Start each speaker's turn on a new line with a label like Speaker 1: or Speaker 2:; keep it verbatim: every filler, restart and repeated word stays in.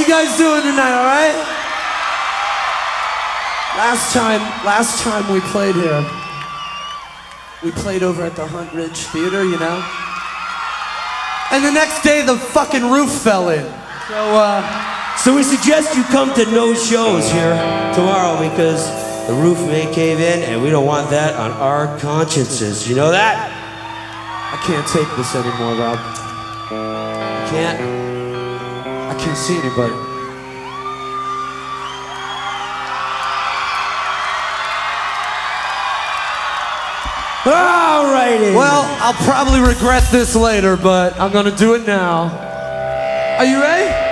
Speaker 1: guys doing tonight, all right? Last time, last time we played here, we played over at the Hunt Ridge Theater, you know? And the next day, the fucking roof fell in. So, uh...
Speaker 2: So we suggest you come to no shows here tomorrow because the roof may cave in and we don't want that on our consciences. You know that?
Speaker 1: I can't take this anymore, Rob.
Speaker 2: You can't?
Speaker 1: I can't see anybody.
Speaker 2: Alrighty.
Speaker 1: Well, I'll probably regret this later, but I'm gonna do it now. Are you ready?